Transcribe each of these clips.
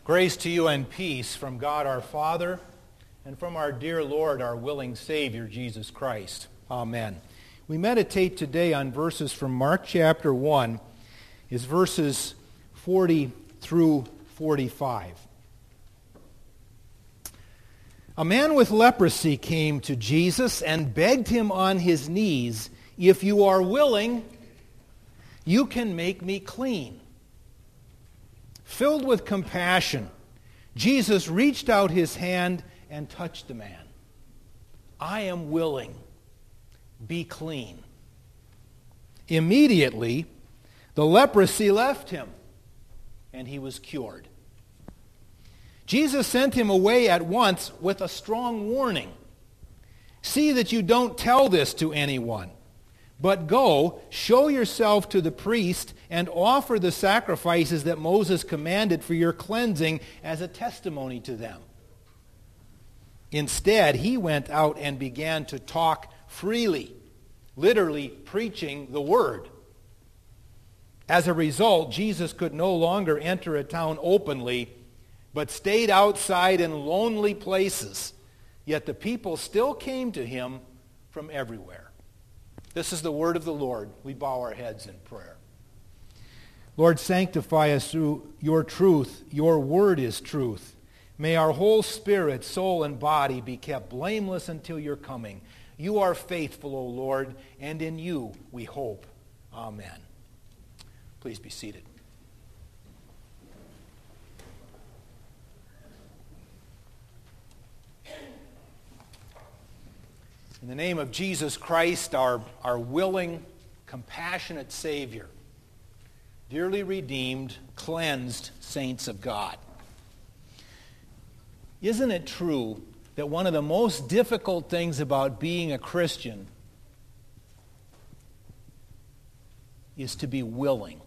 Grace to you and peace from God our Father and from our dear Lord, our willing Savior, Jesus Christ. Amen. We meditate today on verses from Mark chapter 1, is verses 40 through 45. A man with leprosy came to Jesus and begged him on his knees, "If you are willing, you can make me clean." Filled with compassion, Jesus reached out his hand and touched the man. "I am willing. Be clean." Immediately, the leprosy left him, and he was cured. Jesus sent him away at once with a strong warning. "See that you don't tell this to anyone, but go, show yourself to the priest, and offer the sacrifices that Moses commanded for your cleansing as a testimony to them." Instead, he went out and began to talk freely, literally preaching the word. As a result, Jesus could no longer enter a town openly, but stayed outside in lonely places. Yet the people still came to him from everywhere. This is the word of the Lord. We bow our heads in prayer. Lord, sanctify us through your truth. Your word is truth. May our whole spirit, soul, and body be kept blameless until your coming. You are faithful, O Lord, and in you we hope. Amen. Please be seated. In the name of Jesus Christ, our willing, compassionate Savior, dearly redeemed, cleansed saints of God. Isn't it true that one of the most difficult things about being a Christian is to be willing?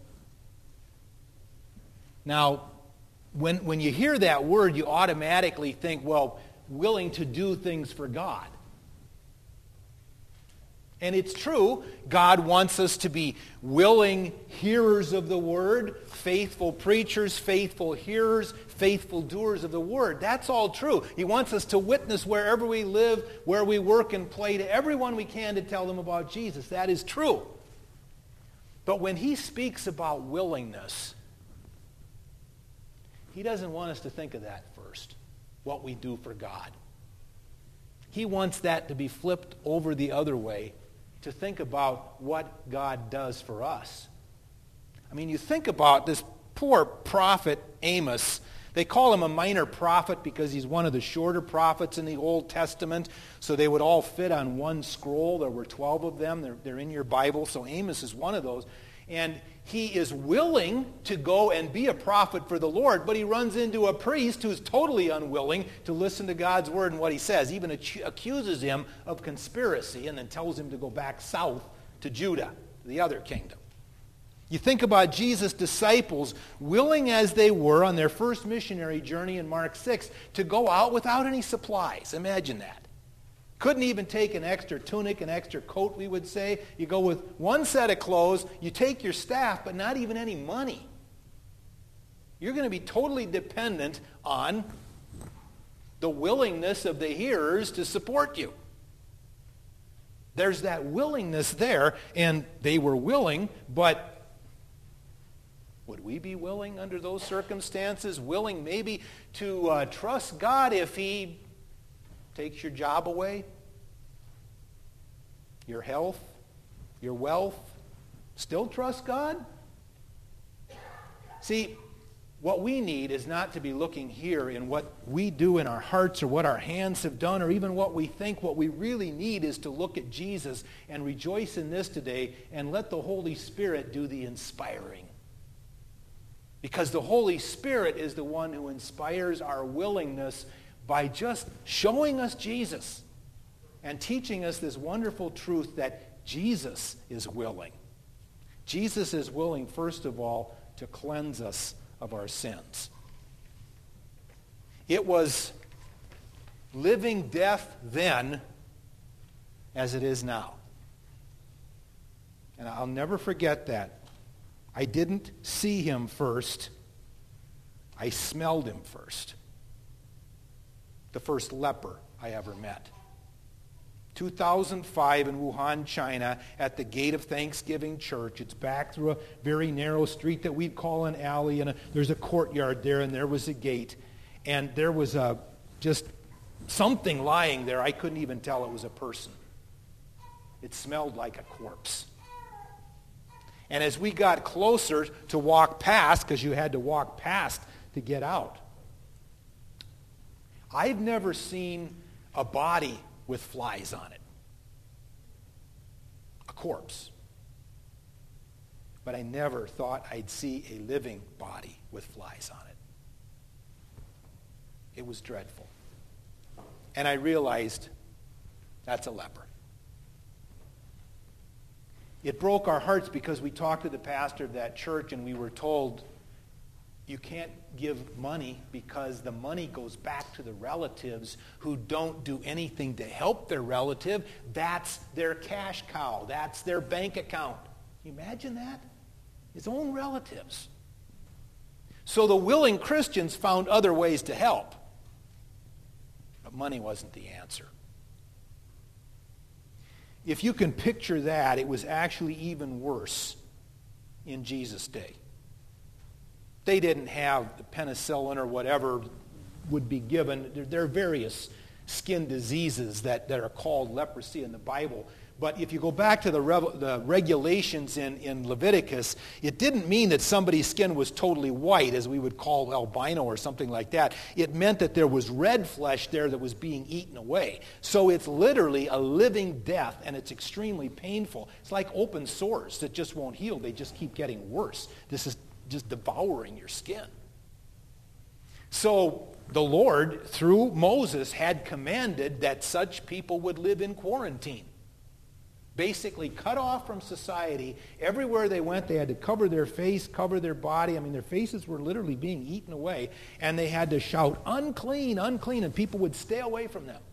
Now, when you hear that word, you automatically think, well, willing to do things for God. And it's true, God wants us to be willing hearers of the word, faithful preachers, faithful hearers, faithful doers of the word. That's all true. He wants us to witness wherever we live, where we work and play, to everyone we can to tell them about Jesus. That is true. But when he speaks about willingness, he doesn't want us to think of that first, what we do for God. He wants that to be flipped over the other way, to think about what God does for us. I mean, you think about this poor prophet Amos. They call him a minor prophet because he's one of the shorter prophets in the Old Testament, so they would all fit on one scroll. There were 12 of them. They're in your Bible, so Amos is one of those. And he is willing to go and be a prophet for the Lord, but he runs into a priest who's totally unwilling to listen to God's word and what he says, even accuses him of conspiracy, and then tells him to go back south to Judah, the other kingdom. You think about Jesus' disciples, willing as they were on their first missionary journey in Mark 6, to go out without any supplies. Imagine that. Couldn't even take an extra tunic, an extra coat, we would say. You go with one set of clothes, you take your staff, but not even any money. You're going to be totally dependent on the willingness of the hearers to support you. There's that willingness there, and they were willing, but would we be willing under those circumstances? Willing maybe to trust God if he takes your job away, your health, your wealth? Still trust God? See, what we need is not to be looking here in what we do in our hearts or what our hands have done or even what we think. What we really need is to look at Jesus and rejoice in this today and let the Holy Spirit do the inspiring. Because the Holy Spirit is the one who inspires our willingness by just showing us Jesus and teaching us this wonderful truth that Jesus is willing. Jesus is willing, first of all, to cleanse us of our sins. It was living death then as it is now. And I'll never forget that. I didn't see him first. I smelled him first. The first leper I ever met. 2005 in Wuhan, China, at the gate of Thanksgiving Church. It's back through a very narrow street that we'd call an alley, and there's a courtyard there, and there was a gate. And there was just something lying there. I couldn't even tell it was a person. It smelled like a corpse. And as we got closer to walk past, because you had to walk past to get out, I've never seen a body with flies on it. A corpse. But I never thought I'd see a living body with flies on it. It was dreadful. And I realized that's a leper. It broke our hearts because we talked to the pastor of that church and we were told, you can't give money because the money goes back to the relatives who don't do anything to help their relative. That's their cash cow. That's their bank account. Can you imagine that? His own relatives. So the willing Christians found other ways to help. But money wasn't the answer. If you can picture that, it was actually even worse in Jesus' day. They didn't have the penicillin or whatever would be given. There are various skin diseases that are called leprosy in the Bible. But if you go back to the regulations in Leviticus, it didn't mean that somebody's skin was totally white, as we would call albino or something like that. It meant that there was red flesh there that was being eaten away. So it's literally a living death, and it's extremely painful. It's like open sores that just won't heal. They just keep getting worse. This is just devouring your skin. So the Lord, through Moses, had commanded that such people would live in quarantine. Basically cut off from society. Everywhere they went, they had to cover their face, cover their body. I mean, their faces were literally being eaten away. And they had to shout, unclean, unclean, and people would stay away from them.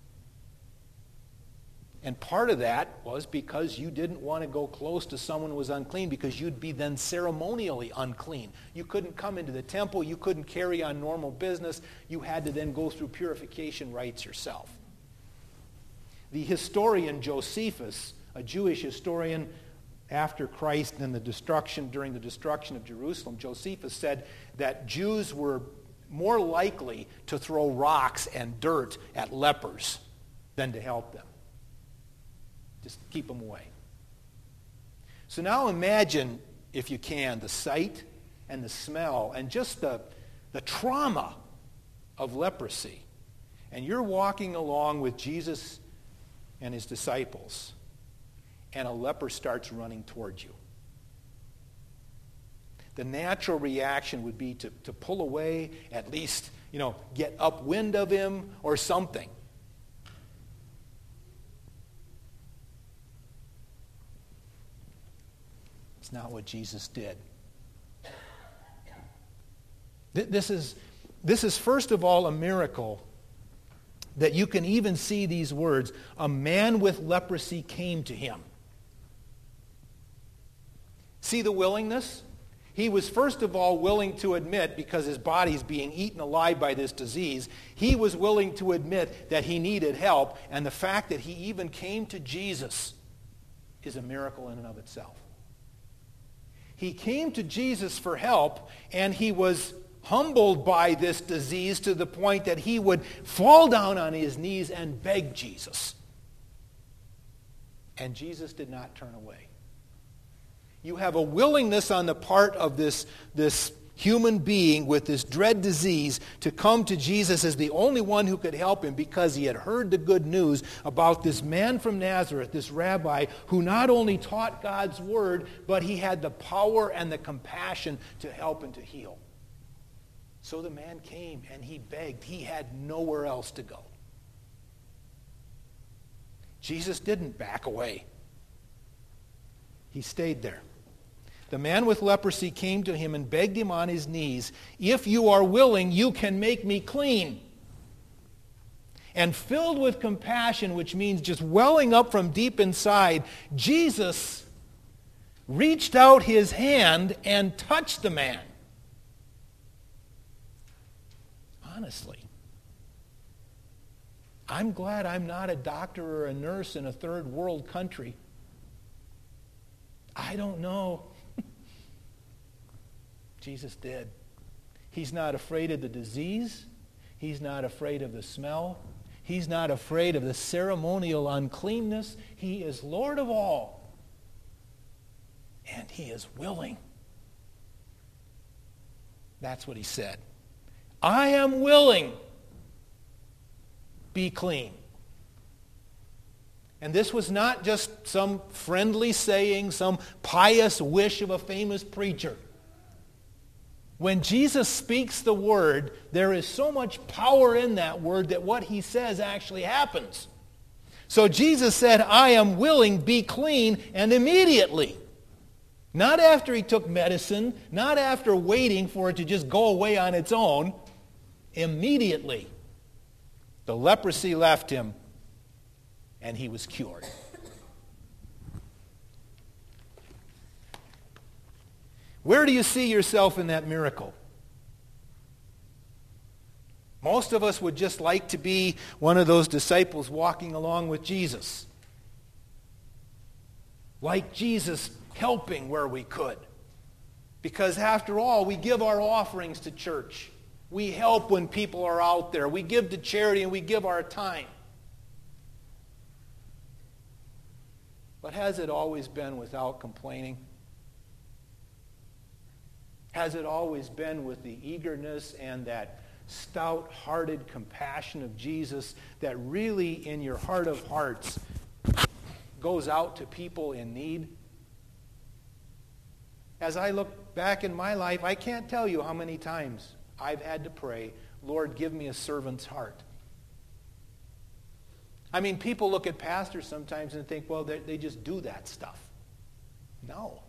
And part of that was because you didn't want to go close to someone who was unclean, because you'd be then ceremonially unclean. You couldn't come into the temple. You couldn't carry on normal business. You had to then go through purification rites yourself. The historian Josephus, a Jewish historian after Christ and during the destruction of Jerusalem, Josephus said that Jews were more likely to throw rocks and dirt at lepers than to help them. Just keep them away. So now imagine, if you can, the sight and the smell and just the trauma of leprosy. And you're walking along with Jesus and his disciples, and a leper starts running towards you. The natural reaction would be to pull away, at least, get upwind of him or something. It's not what Jesus did. This is first of all a miracle that you can even see these words, a man with leprosy came to him. See the willingness? He was first of all willing to admit, because his body's being eaten alive by this disease, he was willing to admit that he needed help, and the fact that he even came to Jesus is a miracle in and of itself. He came to Jesus for help, and he was humbled by this disease to the point that he would fall down on his knees and beg Jesus. And Jesus did not turn away. You have a willingness on the part of this human being with this dread disease to come to Jesus as the only one who could help him, because he had heard the good news about this man from Nazareth, this rabbi, who not only taught God's word, but he had the power and the compassion to help and to heal. So the man came and he begged. He had nowhere else to go. Jesus didn't back away. He stayed there. The man with leprosy came to him and begged him on his knees, "If you are willing, you can make me clean." And filled with compassion, which means just welling up from deep inside, Jesus reached out his hand and touched the man. Honestly. I'm glad I'm not a doctor or a nurse in a third world country. I don't know. Jesus did. He's not afraid of the disease. He's not afraid of the smell. He's not afraid of the ceremonial uncleanness. He is Lord of all. And he is willing. That's what he said. I am willing. Be clean. And this was not just some friendly saying, some pious wish of a famous preacher. When Jesus speaks the word, there is so much power in that word that what he says actually happens. So Jesus said, I am willing, be clean, and immediately. Not after he took medicine, not after waiting for it to just go away on its own. Immediately, the leprosy left him, and he was cured. Where do you see yourself in that miracle? Most of us would just like to be one of those disciples walking along with Jesus. Like Jesus, helping where we could. Because after all, we give our offerings to church. We help when people are out there. We give to charity and we give our time. But has it always been without complaining? Has it always been with the eagerness and that stout-hearted compassion of Jesus that really, in your heart of hearts, goes out to people in need? As I look back in my life, I can't tell you how many times I've had to pray, Lord, give me a servant's heart. I mean, people look at pastors sometimes and think, well, they just do that stuff. No.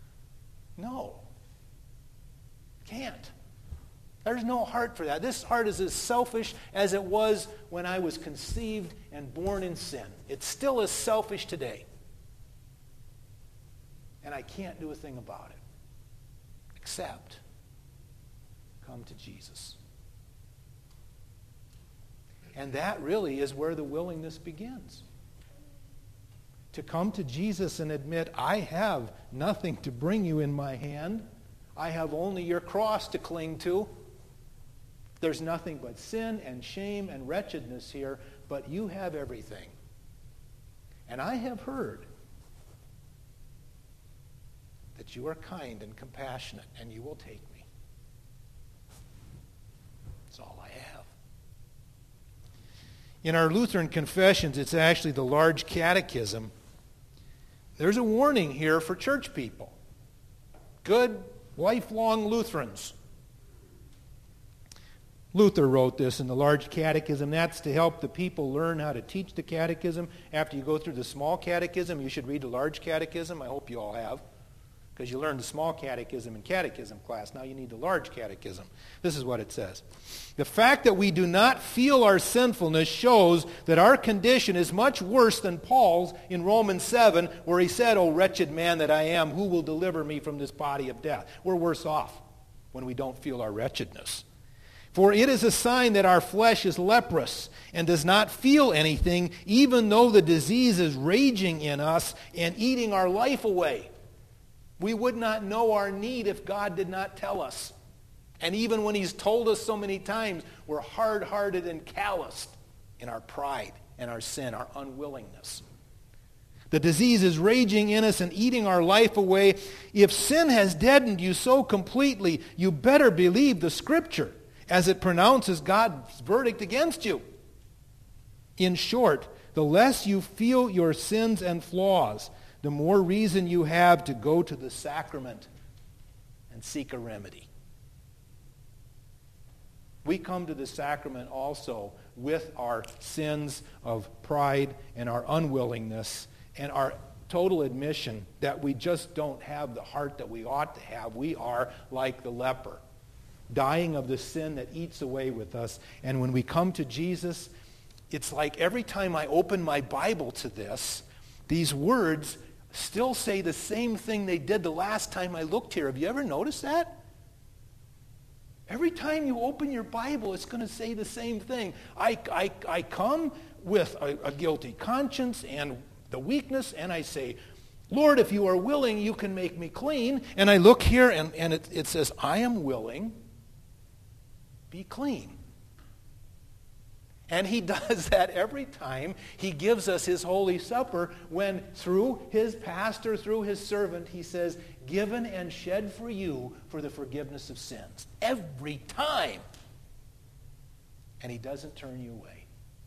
Can't. There's no heart for that. This heart is as selfish as it was when I was conceived and born in sin. It's still as selfish today. And I can't do a thing about it. Except come to Jesus. And that really is where the willingness begins. To come to Jesus and admit, I have nothing to bring you in my hand. I have only your cross to cling to. There's nothing but sin and shame and wretchedness here, but you have everything. And I have heard that you are kind and compassionate, and you will take me. That's all I have. In our Lutheran confessions, it's actually the large catechism. There's a warning here for church people. Good, lifelong Lutherans. Luther wrote this in the large catechism. That's to help the people learn how to teach the catechism. After you go through the small catechism, you should read the large catechism. I hope you all have. Because you learned the small catechism in catechism class. Now you need the large catechism. This is what it says. The fact that we do not feel our sinfulness shows that our condition is much worse than Paul's in Romans 7, where he said, O wretched man that I am, who will deliver me from this body of death? We're worse off when we don't feel our wretchedness. For it is a sign that our flesh is leprous and does not feel anything, even though the disease is raging in us and eating our life away. We would not know our need if God did not tell us. And even when he's told us so many times, we're hard-hearted and calloused in our pride and our sin, our unwillingness. The disease is raging in us and eating our life away. If sin has deadened you so completely, you better believe the Scripture as it pronounces God's verdict against you. In short, the less you feel your sins and flaws, the more reason you have to go to the sacrament and seek a remedy. We come to the sacrament also with our sins of pride and our unwillingness and our total admission that we just don't have the heart that we ought to have. We are like the leper, dying of the sin that eats away with us. And when we come to Jesus, it's like every time I open my Bible to this, these words still say the same thing they did the last time I looked here. Have you ever noticed that? Every time you open your Bible, it's going to say the same thing. I come with a guilty conscience and the weakness, and I say, Lord, if you are willing, you can make me clean. And I look here, and it says, I am willing, be clean. And he does that every time he gives us his Holy Supper, when through his pastor, through his servant, he says, given and shed for you for the forgiveness of sins. Every time. And he doesn't turn you away.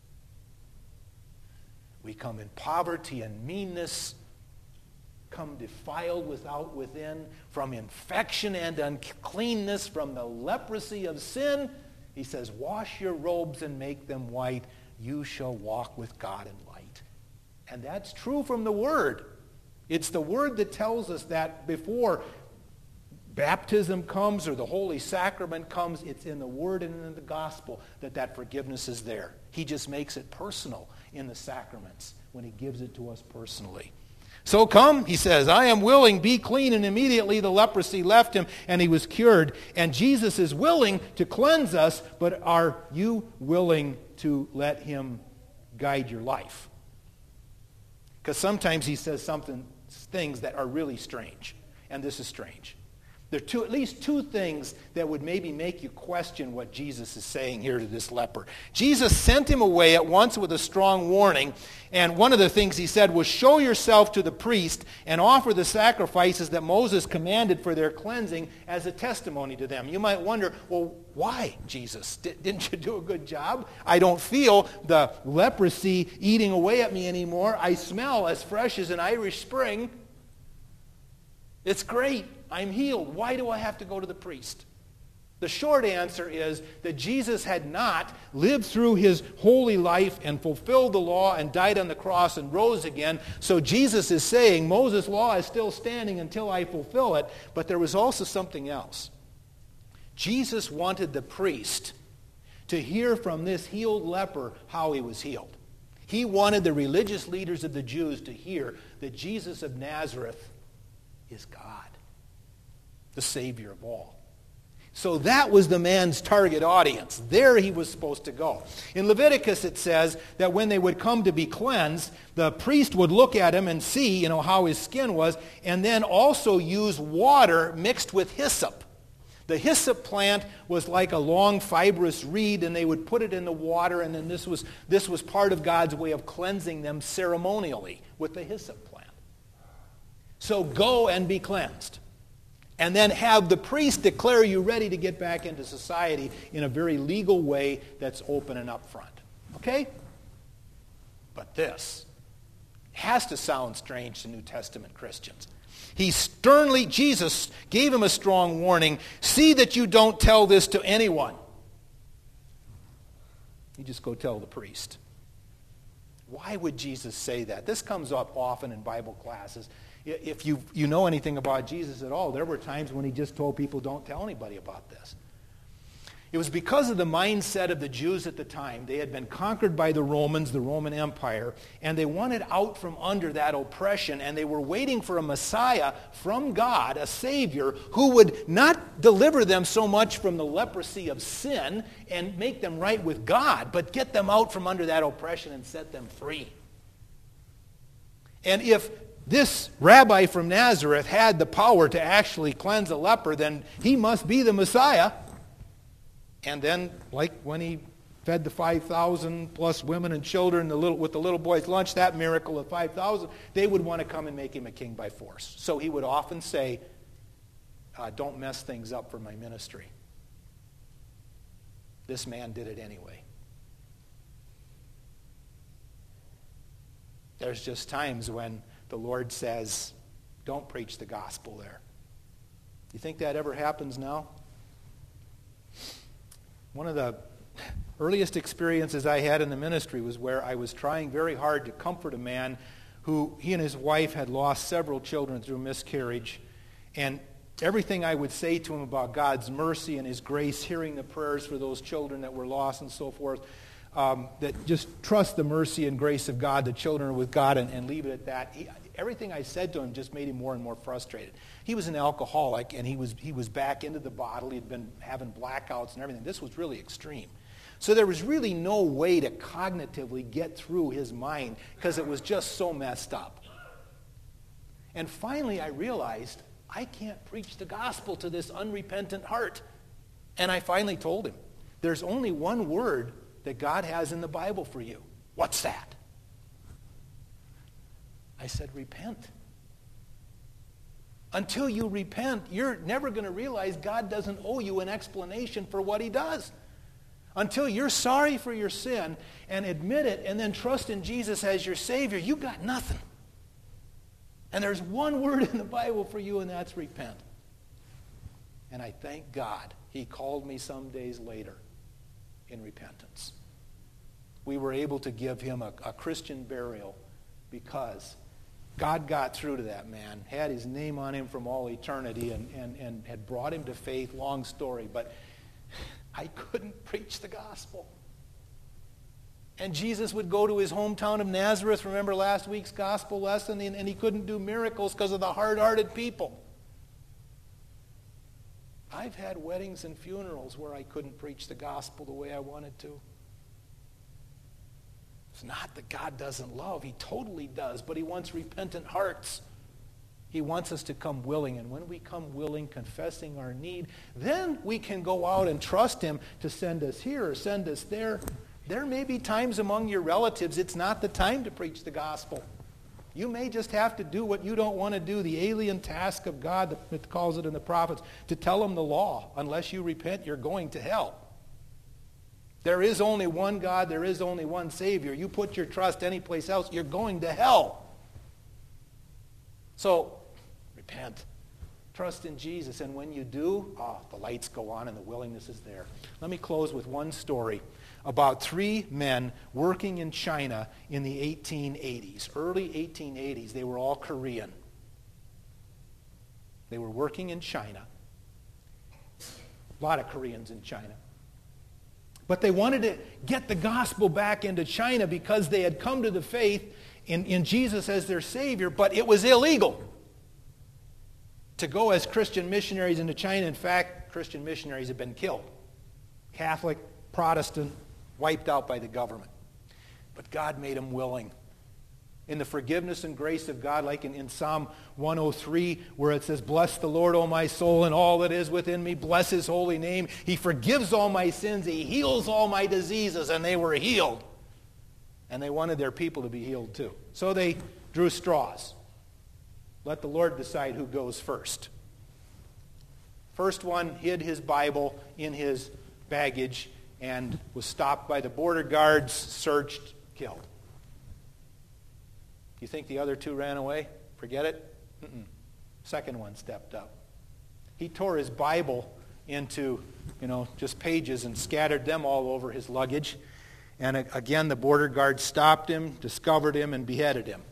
We come in poverty and meanness, come defiled within, from infection and uncleanness, from the leprosy of sin. He says, wash your robes and make them white. You shall walk with God in light. And that's true from the Word. It's the Word that tells us that before baptism comes or the Holy Sacrament comes, it's in the Word and in the Gospel that forgiveness is there. He just makes it personal in the sacraments when he gives it to us personally. So come, he says, I am willing, be clean. And immediately the leprosy left him and he was cured. And Jesus is willing to cleanse us, but are you willing to let him guide your life? Because sometimes he says things that are really strange. And this is strange. There are at least two things that would maybe make you question what Jesus is saying here to this leper. Jesus sent him away at once with a strong warning, and one of the things he said was, show yourself to the priest and offer the sacrifices that Moses commanded for their cleansing as a testimony to them. You might wonder, well, why, Jesus? Didn't you do a good job? I don't feel the leprosy eating away at me anymore. I smell as fresh as an Irish spring. It's great. I'm healed. Why do I have to go to the priest? The short answer is that Jesus had not lived through his holy life and fulfilled the law and died on the cross and rose again. So Jesus is saying Moses' law is still standing until I fulfill it. But there was also something else. Jesus wanted the priest to hear from this healed leper how he was healed. He wanted the religious leaders of the Jews to hear that Jesus of Nazareth is God, the Savior of all. So that was the man's target audience. There he was supposed to go. In Leviticus it says that when they would come to be cleansed, the priest would look at him and see, how his skin was, and then also use water mixed with hyssop. The hyssop plant was like a long fibrous reed, and they would put it in the water, and then this was part of God's way of cleansing them ceremonially with the hyssop plant. So go and be cleansed. And then have the priest declare you ready to get back into society in a very legal way that's open and upfront. Okay? But this has to sound strange to New Testament Christians. Jesus gave him a strong warning. See that you don't tell this to anyone. You just go tell the priest. Why would Jesus say that? This comes up often in Bible classes. If you know anything about Jesus at all, there were times when he just told people, don't tell anybody about this. It was because of the mindset of the Jews at the time. They had been conquered by the Romans, the Roman Empire, and they wanted out from under that oppression, and they were waiting for a Messiah from God, a Savior, who would not deliver them so much from the leprosy of sin and make them right with God, but get them out from under that oppression and set them free. And if this rabbi from Nazareth had the power to actually cleanse a leper, then he must be the Messiah. And then, like when he fed the 5,000 plus women and children with the little boy's lunch, that miracle of 5,000, they would want to come and make him a king by force. So he would often say, don't mess things up for my ministry. This man did it anyway. There's just times when the Lord says, don't preach the gospel there. You think that ever happens now? One of the earliest experiences I had in the ministry was where I was trying very hard to comfort a man who, he and his wife had lost several children through miscarriage. And everything I would say to him about God's mercy and his grace, hearing the prayers for those children that were lost and so forth, that just trust the mercy and grace of God, the children are with God, and leave it at that. everything I said to him just made him more and more frustrated. He was an alcoholic, and he was back into the bottle. He'd been having blackouts and everything. This was really extreme. So there was really no way to cognitively get through his mind because it was just so messed up. And finally I realized I can't preach the gospel to this unrepentant heart. And I finally told him, there's only one word that God has in the Bible for you. What's that? I said, repent. Until you repent, you're never going to realize God doesn't owe you an explanation for what he does. Until you're sorry for your sin and admit it and then trust in Jesus as your Savior, you got nothing. And there's one word in the Bible for you, and that's repent. And I thank God he called me some days later in repentance. We were able to give him a Christian burial because God got through to that man, had his name on him from all eternity, and had brought him to faith. Long story, but I couldn't preach the gospel. And Jesus would go to his hometown of Nazareth, remember last week's gospel lesson, and he couldn't do miracles because of the hard-hearted people. I've had weddings and funerals where I couldn't preach the gospel the way I wanted to. It's not that God doesn't love. He totally does, but he wants repentant hearts. He wants us to come willing, and when we come willing, confessing our need, then we can go out and trust him to send us here or send us there. There may be times among your relatives it's not the time to preach the gospel. You may just have to do what you don't want to do, the alien task of God that calls it in the prophets, to tell them the law. Unless you repent, you're going to hell. There is only one God, there is only one Savior. You put your trust anyplace else, you're going to hell. So, repent. Trust in Jesus, and when you do, the lights go on and the willingness is there. Let me close with one story about three men working in China in the 1880s, early 1880s. They were all Korean. They were working in China. A lot of Koreans in China. But they wanted to get the gospel back into China because they had come to the faith in Jesus as their Savior, but it was illegal to go as Christian missionaries into China. In fact, Christian missionaries have been killed. Catholic, Protestant, wiped out by the government. But God made them willing. In the forgiveness and grace of God, like in Psalm 103, where it says, "Bless the Lord, O my soul, and all that is within me. Bless his holy name. He forgives all my sins. He heals all my diseases." And they were healed. And they wanted their people to be healed too. So they drew straws. Let the Lord decide who goes first. First one hid his Bible in his baggage and was stopped by the border guards, searched, killed. You think the other two ran away? Forget it? Second one stepped up. He tore his Bible into, just pages and scattered them all over his luggage. And again, the border guard stopped him, discovered him, and beheaded him.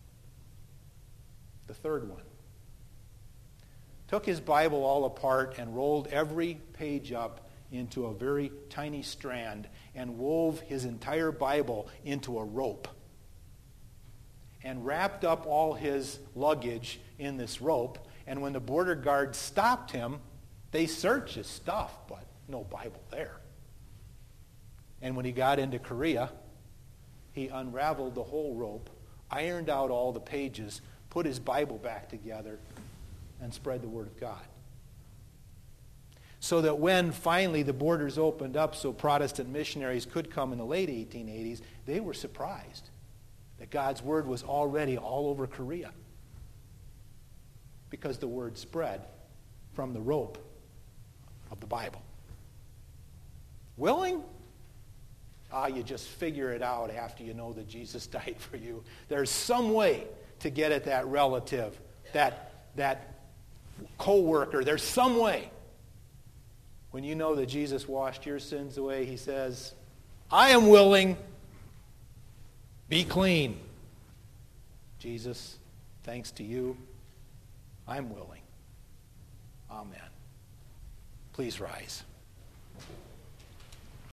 The third one took his Bible all apart and rolled every page up into a very tiny strand and wove his entire Bible into a rope and wrapped up all his luggage in this rope. And when the border guards stopped him, they searched his stuff, but no Bible there. And when he got into Korea, he unraveled the whole rope, ironed out all the pages, put his Bible back together, and spread the Word of God. So that when finally the borders opened up so Protestant missionaries could come in the late 1880s, they were surprised that God's Word was already all over Korea. Because the Word spread from the rope of the Bible. Willing? You just figure it out after you know that Jesus died for you. There's some way to get at that relative, that co-worker. There's some way. When you know that Jesus washed your sins away, he says, "I am willing. Be clean." Jesus, thanks to you, I'm willing. Amen. Please rise.